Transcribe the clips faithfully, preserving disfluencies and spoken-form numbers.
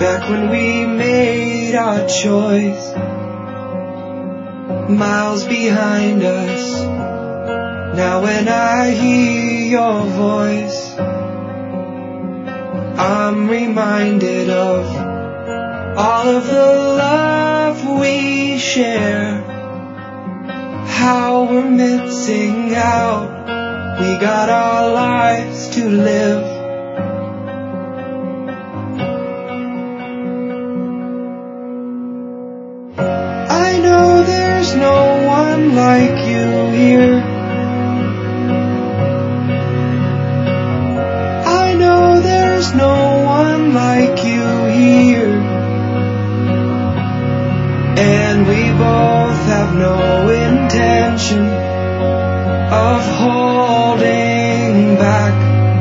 back when we made our choice, miles behind us. Now when I hear your voice, I'm reminded of all of the love we share, how we're missing out. We got our lives to live. I know there's no one like you here. I know there's no one like you here. And we both have no intention of holding back.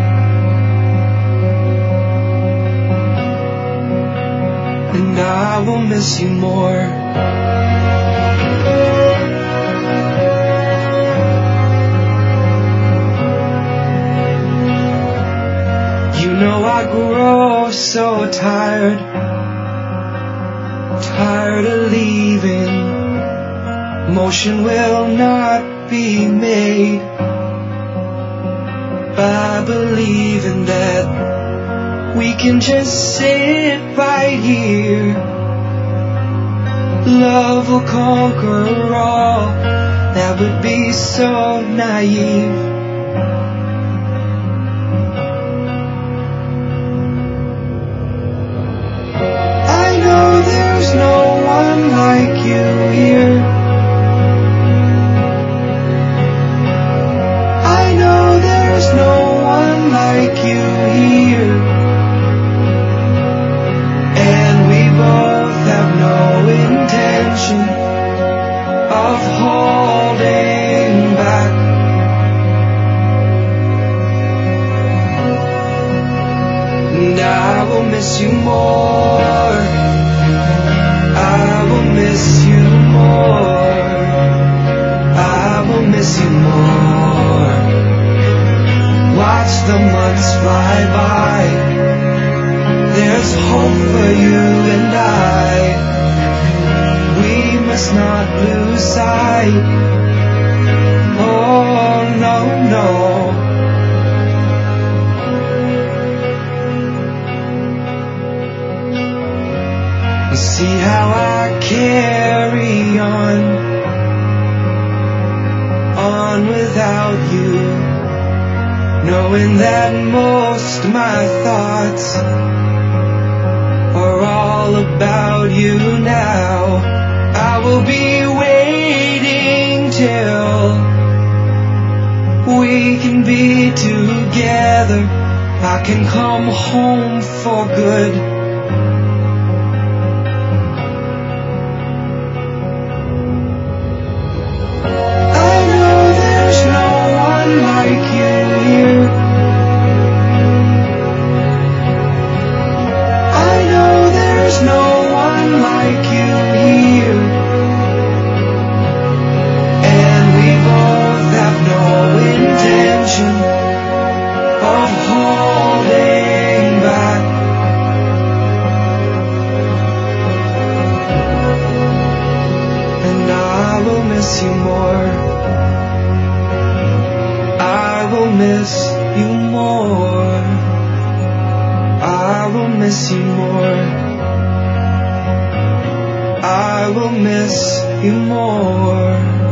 And I will miss you more. You know I grow so tired, tired of leaving. Motion will not be made by believing that we can just sit right here. Love will conquer all. That would be so naive. I know there's no one like you here. I know there's no one like you here. And we both have no intention of holding back. And I will miss you more. I will miss you more. I will miss you more. Watch the months fly by. There's hope for you and I. We must not lose sight. Oh no, no. You see how I carry on, on without you, knowing that most my thoughts are all about you now. I will be waiting till we can be together. I can come home for good. Like you here. I know there's no one like you here. And we both have no intention of holding back. And I will miss you more. I will miss you more. I will miss you more. I will miss you more.